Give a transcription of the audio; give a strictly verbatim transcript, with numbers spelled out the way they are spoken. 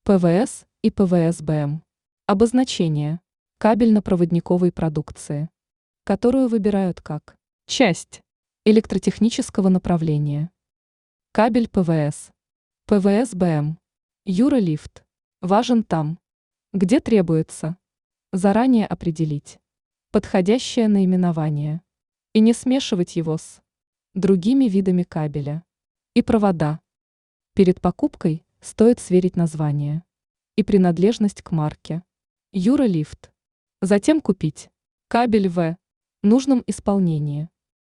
ПВС и ПВС-БМ. Обозначение кабельно-проводниковой продукции, которую выбирают как часть электротехнического направления. Кабель ПВС. ПВС-БМ. Юралифт. Важен там, где требуется заранее определить подходящее наименование и не смешивать его с другими видами кабеля и провода. Перед покупкой стоит сверить название и принадлежность к марке Юралифт. Затем купить кабель в нужном исполнении.